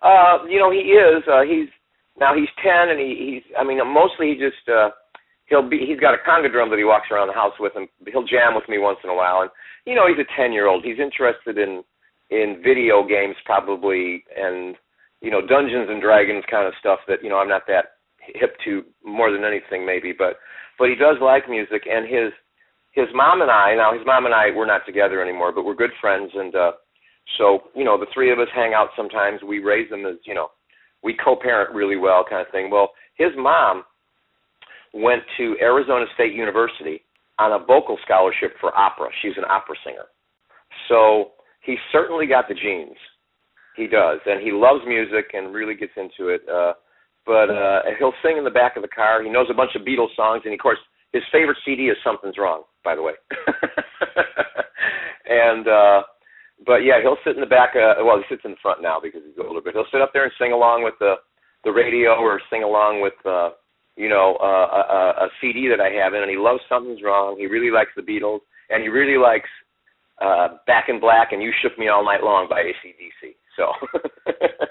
He is. He's 10, and mostly he just he's got a conga drum that he walks around the house with, and he'll jam with me once in a while. And he's a 10-year-old. He's interested in video games probably, and Dungeons and Dragons kind of stuff that I'm not that hip to more than anything maybe, but he does like music. And his mom and I, we're not together anymore, but we're good friends, and so the three of us hang out sometimes. We raise them as we co-parent really well, kind of thing. Well, his mom went to Arizona State University on a vocal scholarship for opera. She's an opera singer. So he certainly got the genes. He does, and he loves music and really gets into it. But he'll sing in the back of the car. He knows a bunch of Beatles songs, and of course, his favorite CD is Something's Wrong, by the way. And but yeah, he'll sit in the back. He sits in the front now because he's older. But he'll sit up there and sing along with the radio, or sing along with a CD that I have in, and he loves Something's Wrong. He really likes the Beatles, and he really likes Back in Black and You Shook Me All Night Long by AC/DC. So